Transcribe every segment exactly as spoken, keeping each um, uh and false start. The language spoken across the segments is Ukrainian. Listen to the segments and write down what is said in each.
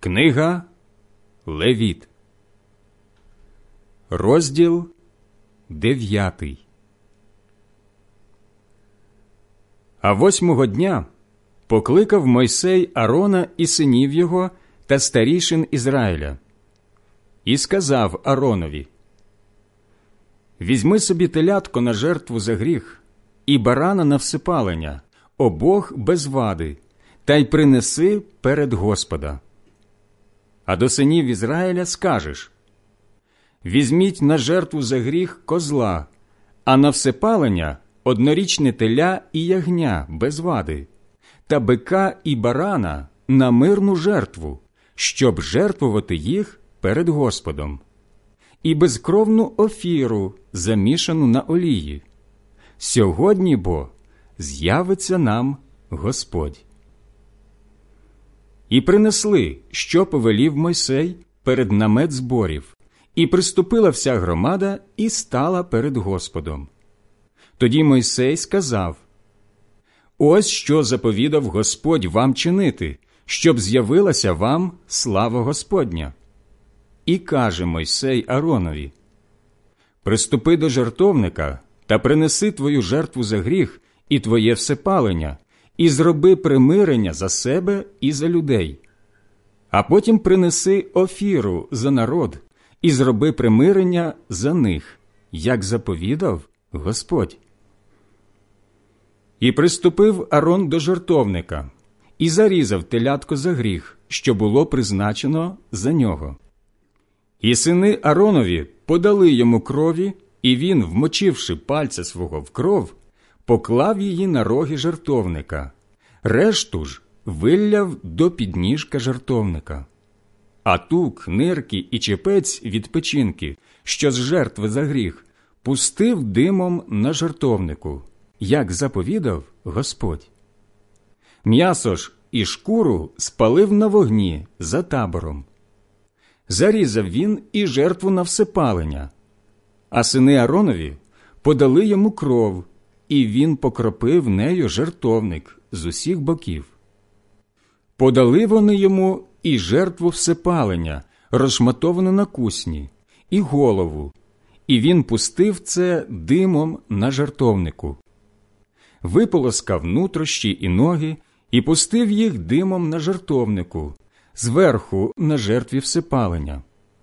Книга Левіт, розділ дев'ятий. А восьмого дня покликав Мойсей Аарона і синів його та старішин Ізраїля. І сказав Ааронові: «Візьми собі телятко на жертву за гріх і барана на всипалення, обох без вади, та й принеси перед Господа. А до синів Ізраїля скажеш: візьміть на жертву за гріх козла, а на всипалення однорічне теля і ягня без вади, та бика і барана на мирну жертву, щоб жертвувати їх перед Господом, і безкровну офіру, замішану на олії. Сьогодні бо з'явиться нам Господь». І принесли, що повелів Мойсей, перед намет зборів, і приступила вся громада і стала перед Господом. Тоді Мойсей сказав: «Ось що заповідав Господь вам чинити, щоб з'явилася вам слава Господня». І каже Мойсей Ааронові: «Приступи до жертовника та принеси твою жертву за гріх і твоє всепалення, і зроби примирення за себе і за людей. А потім принеси офіру за народ і зроби примирення за них, як заповідав Господь». І приступив Аарон до жертовника і зарізав телятко за гріх, що було призначено за нього. І сини Ааронові подали йому крові, і він, вмочивши пальця свого в кров, поклав її на роги жертовника, решту ж вилляв до підніжка жертовника. А тук, нирки і чепець від печінки, що з жертви за гріх, пустив димом на жертовнику, як заповідав Господь. М'ясо ж і шкуру спалив на вогні за табором. Зарізав він і жертву на всепалення, а сини Ааронові подали йому кров, і він покропив нею жертовник з усіх боків. Подали вони йому і жертву всепалення, розшматовану на кусні, і голову, і він пустив це димом на жертовнику. Виполоскав нутрощі і ноги, і пустив їх димом на жертовнику, зверху на жертві всепалення.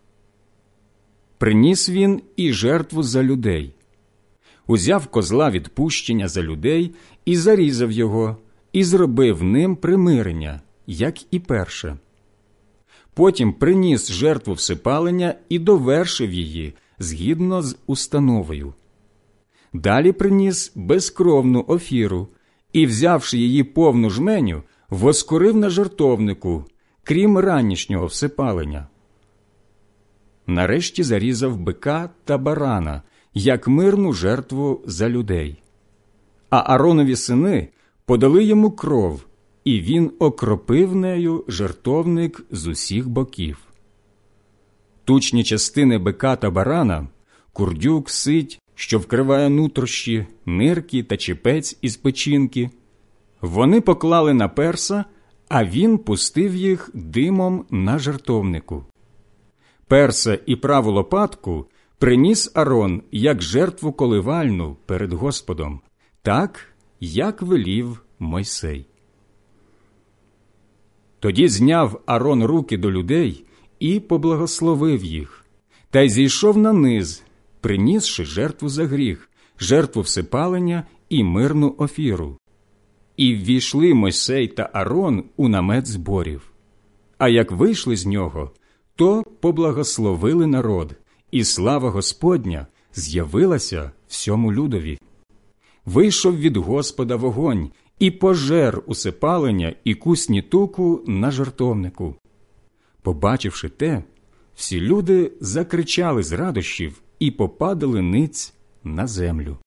Приніс він і жертву за людей. Узяв козла відпущення за людей і зарізав його, і зробив ним примирення, як і перше. Потім приніс жертву всепалення і довершив її, згідно з установою. Далі приніс безкровну офіру і, взявши її повну жменю, воскурив на жертовнику, крім ранішнього всепалення. Нарешті зарізав бика та барана, як мирну жертву за людей. А Ааронові сини подали йому кров, і він окропив нею жертовник з усіх боків. Тучні частини бика та барана, курдюк, сить, що вкриває нутрощі, нирки та чепець із печінки, вони поклали на перса, а він пустив їх димом на жертовнику. Перса і праву лопатку приніс Аарон як жертву коливальну перед Господом, так, як велів Мойсей. Тоді зняв Аарон руки до людей і поблагословив їх, та й зійшов на низ, принісши жертву за гріх, жертву всепалення і мирну офіру. І ввійшли Мойсей та Аарон у намет зборів. А як вийшли з нього, то поблагословили народ, і слава Господня з'явилася всьому людові. Вийшов від Господа вогонь і пожер усипалення і кусні туку на жертовнику. Побачивши те, всі люди закричали з радощів і попадали ниць на землю.